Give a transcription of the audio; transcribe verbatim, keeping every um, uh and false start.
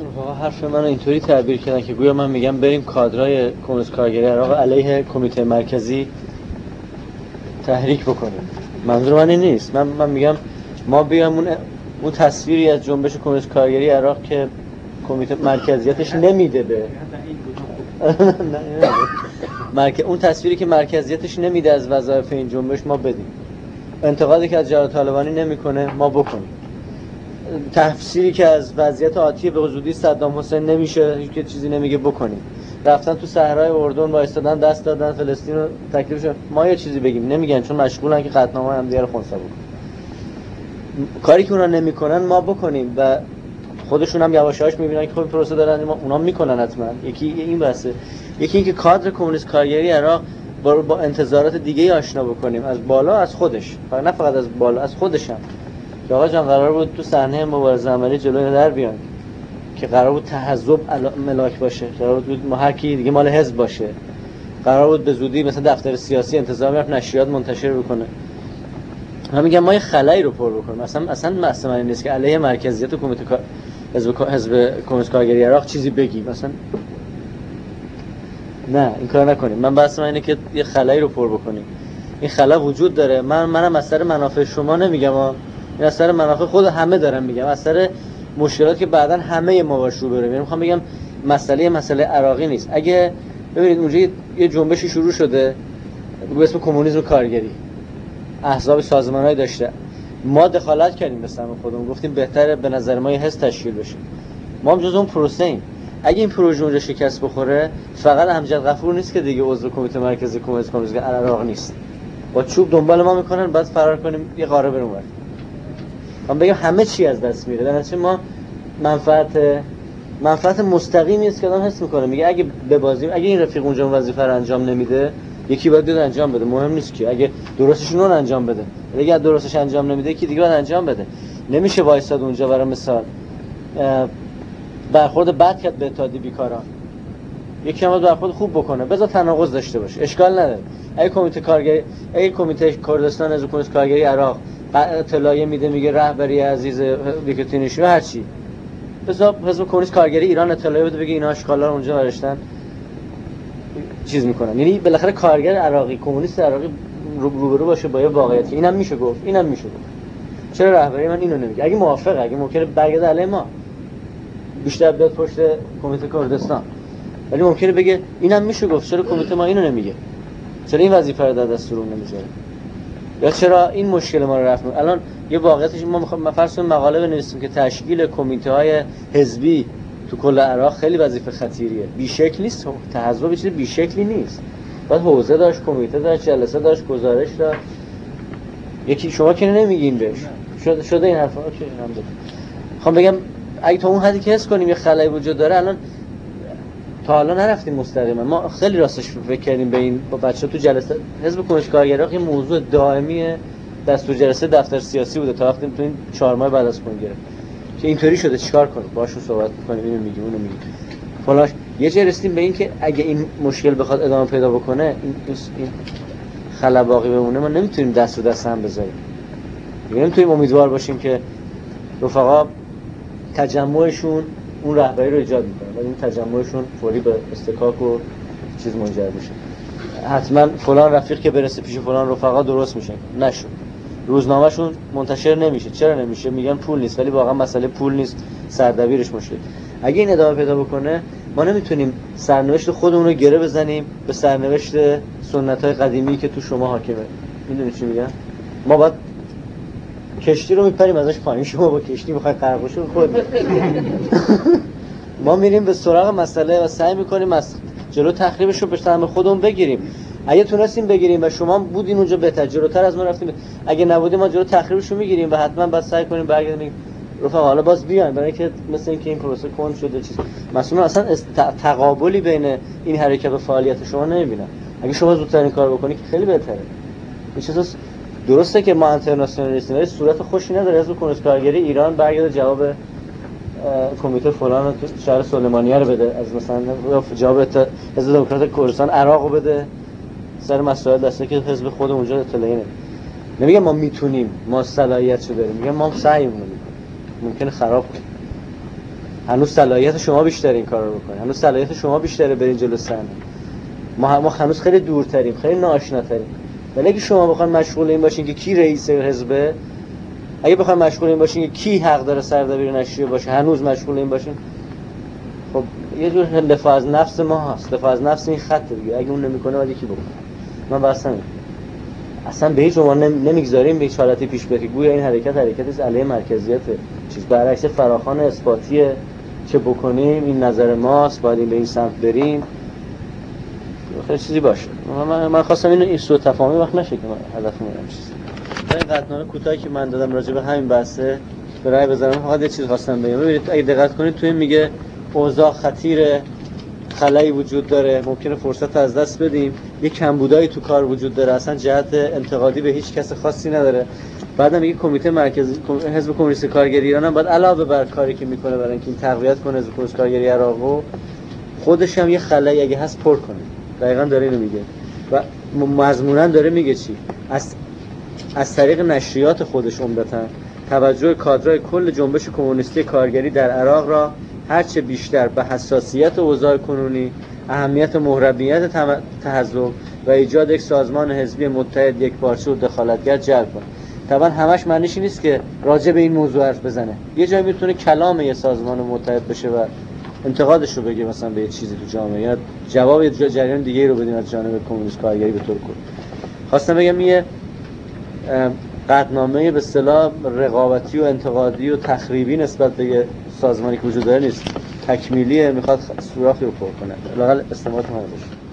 واقعا حرف منو اینطوری تعبیر کردن که گویا من میگم بریم کادرای کمیته کارگری عراق علیه کمیته مرکزی تحریک بکنیم. منظور من این نیست. من من میگم ما بیام اون اون تصویری از جنبش کمیته کارگری عراق که کمیته مرکزیتش نمیده به مرکز، اون تصویری که مرکزیتش نمیده از وظایف این جنبش ما بدیم. انتقادی که از جلال طالبانی نمیکنه ما بکنیم. تفسیری که از وضعیت آتی به وجودی صدام حسین نمیشه، هیچ چیزی نمیگه بکنیم. رفتن تو صحرای اردن وایستادن دست دادن فلسطین رو تکلیفش، ما یه چیزی بگیم نمیگن، چون مشغولن که قطعنامه هم دیگه رو خنثی بکنن. کاری که اونا نمیکنن ما بکنیم و خودشون هم یواش یواش میبینن که خب پروسه دارن، ما اونا میکنن حتما. یکی این بحثه، یکی اینکه کادر کمونیست کارگری عراق با, با انتظارات دیگه آشنا بکنیم، از بالا از خودش، فقط نه فقط از بالا، از خودش هم. که آقا جان قرار بود تو صحنه مبارزه عملی جلوی در بیان، که قرار بود تحزب ملاک باشه، قرار بود ما هر کی دیگه مال حزب باشه، قرار بود به زودی مثلا دفتر سیاسی انتظار میرفت نشریات منتشر بکنه. من میگم ما یه خلایی رو پر بکنیم. مثلا اصلا مسئله نیست که علیه مرکزیت کمیته کار حزب حزب کمیته کارگری عراق چیزی بگیم مثلا، نه این کار نکنیم. من بحث من اینه که یه خلایی رو پر بکنیم. این خلا وجود داره. من منم از سر منافع شما نمیگم، این از سر منافع خود همه دارم میگم، از سر مشکلات که بعداً همه ما باش رو بریم. میخوام بگم مسئله مسئله عراقی نیست. اگه ببینید اونجا یه جنبشی شروع شده به اسم کمونیسم کارگری، احزاب سازمانایی داشته، ما دخالت کردیم به سمت خودمون، گفتیم بهتره به نظر ما یه حزب تشکیل بشه. ما هم جزو اون پروسه ایم. اگه این پروژه اونجا شکست بخوره، فقط امجد غفور نیست که دیگه عضو کمیته مرکزی کمیته کمیته عراق نیست، با چوب دنبال ما میکنن، بعد فرار کنیم یه قاره بریم ور. من بگم همه چی از دست میره. در نتیجه ما منفعت منفعت مستقیمی است که آدم حس میکنه، میگه اگه ببازیم، اگه این رفیق اونجا وظیفه رو انجام نمیده، یکی باید دو انجام بده. مهم نیست که اگه درستش اون انجام بده، اگه درستش انجام نمیده یکی دیگه باید انجام بده. نمیشه وایساد اونجا برای مثال برخورد بد کرد به اتحادیه بیکاران، یکی هم برخورد خوب بکنه، بذار تناقض داشته باشه، اشکال نداره. اگه کمیته کارگری، اگه کمیته کردستان از کمیته کارگری عراق اطلاعیه میده میگه رهبری عزیز ویکتینیشی هر چی، بذار حزب کمونیست کارگری ایران اطلاعیه بده بگه اینا اشکالا رو اونجا برشتن چیز میکنن. یعنی بالاخره کارگر عراقی، کمونیست عراقی روبرو باشه با یه واقعیت. اینم میشه گفت، اینم میشه گفت. چرا رهبری من اینو نمیگه؟ اگه موافقه، اگه ممکنه برگرده علی ما بیشتر بیاد پشت کمیته کردستان، ولی ممکنه بگه اینم میشه گفت، چرا کمیته ما اینو نمیگه؟ چرا این وظیفه رو در دستور نمیذاره؟ یا چرا این مشکل ما رو رفع می‌کنه؟ الان یه واقعیتش ما میخوام فرض کنیم مقاله بنویسیم که تشکیل کمیته‌های حزبی تو کل عراق خیلی وظیفه خطیریه، بی‌شکل نیست، تحزب چیز بی‌شکلی نیست. باید حوزه داشت، کمیته داشت، جلسه داشت، گزارش داشت. یکی شما که نمیگین بهش شده شده این حرفا که هم بده. میخوام بگم اگه تو اون حدی که حس کنیم یه خلایی وجود داره، الان تا حالا نرفتیم مستقیما. ما خیلی راستش فکر کردیم به این با بچه‌ها تو جلسه حزب کمیته کارگری عراق، یه موضوع دائمی دستور جلسه دفتر سیاسی بوده تا وقتی تو این چهار ماه بعد از کنگره گرفت که اینطوری شده چیکار کنیم، باهاشون صحبت می‌کنیم، اینو میگیم اونو میگیم فلاش. یه جا رسیدیم به این که اگه این مشکل بخواد ادامه پیدا بکنه، این این خلا باقی بمونه، ما نمیتونیم دست رو دست هم بذاریم. نمیتونیم امیدوار باشیم که رفقا تجمعشون اون رهبری رو ایجاد میکنه ولی این تجمعشون فوری به استکاک و چیز منجر میشه. حتما فلان رفیق که برسه پیش فلان رفقا درست میشه، نشد. روزنامه‌شون منتشر نمیشه. چرا نمیشه؟ میگن پول نیست، ولی واقعا مسئله پول نیست، سردبیرش مشکل. اگه این ادامه پیدا بکنه، ما نمیتونیم سرنوشت خودمون رو گره بزنیم به سرنوشت سنت‌های قدیمی که تو شما حاکمه. میدونی چی میگم؟ ما باید کشتی رو میپریم ازش پایین، شما با کشتی میخواید غرق بشید خود. ما میریم به سراغ مسئله و سعی میکنیم از جلو تخریبش رو به سهم خودمون بگیریم. اگه تونستیم بگیریم و شما بودین اونجا بهتر، جلوتر از ما رفتیم. اگه نبودیم ما جلو تخریبش رو میگیریم و حتما باید سعی کنیم برگردیم رفقا حالا باز بیان، برای اینکه مثل اینکه این پروسه کند شده چیز. مثلا اصلا تقابلی بین این حرکت و فعالیت شما نمیبینم. اگه شما زودتر این کار بکنید که خیلی بهتره. این چیزاست. درسته که ما اینترنشنالیستیم ولی صورت خوشی نداره حزب کمونیست کارگری ایران برگرده جواب کمیته فلان تو شهر سلیمانیه رو بده، از مثلا جواب حزب دموکرات کردستان عراق رو بده سر مسائل دسته که حزب خود اونجا اطلاعی نمیده. نمیگم ما میتونیم، ما صلاحیتشو داریم، میگم ما سعیمون رو میکنیم، ممکنه خراب کنیم. هنوز صلاحیت شما بیشتره این کارو بکنید، هنوز صلاحیت شما بیشتره برین جلو صحنه. ما ما هنوز خیلی دورتریم، خیلی ناآشناتریم. ولی اگه شما بخواید مشغول این باشین که کی رئیس حزبه، اگه بخواید مشغول این باشین که کی حق داره سردبیر نشریه باشه، هنوز مشغول این باشین، خب یه جور دفاع از نفس ما هست. دفاع از نفس این خطه دیگه. اگه اون نمیکنه بعد کی بکنه؟ من بحثم اینه. اصلا به هیچ عنوان نمیگذاریم به هیچ حالتی پیش بره. گویا این حرکت حرکتی علیه مرکزیته، چیز برعکس فراخوان اثباتیه. چه بکنیم این نظر ماست، باید این به این سمت بریم، خیلی چیزی باشه. من من خواستم اینو این سوء تفاهمی وقت نشه که من هدفم اینم چیز. این قطعنامه کوتاهی که من دادم راجع به همین بحثه به رأی بذارم. فقط یه چیز خواستم بگم. ببینید اگه دقت کنید تو این میگه اوضاع خطیره، خلایی وجود داره، ممکنه فرصت از دست بدیم، یه کمبودایی تو کار وجود داره، اصلا جهت انتقادی به هیچ کس خاصی نداره. بعدم میگه کمیته مرکزی حزب کمونیست کارگری ایران هم باید علاوه بر کاری که میکنه برای اینکه این تقویت کنه حزب کمونیست کارگری عراقو، خودش هم یه خلایی اگه هست پر کنه. دقیقاً داره اینو میگه و مضمونا داره میگه چی؟ از از طریق نشریات خودش عمدتاً توجه کادرهای کل جنبش کمونیستی کارگری در عراق را هرچه بیشتر به حساسیت اوضاع کنونی، اهمیت محرمیت تحزب و ایجاد یک سازمان حزبی متحد یکپارچه و دخالتگر جلب کنه. طبعا همش معنیش نیست که راجع به این موضوع حرف بزنه. یه جایی میتونه کلام یه سازمان متحد بشه و انتقادش رو بگه مثلا به یه چیزی تو جامعه، یا جواب یه جریان دیگه رو بدیم از جانب کمونیست کارگری به طور کلی. خواستم بگم یه قطعنامه به اصطلاح رقابتی و انتقادی و تخریبی نسبت به یه سازمانی که وجود داره نیست، تکمیلیه، میخواد سوراخی رو پر کنه. لااقل استعمالات ما باشه.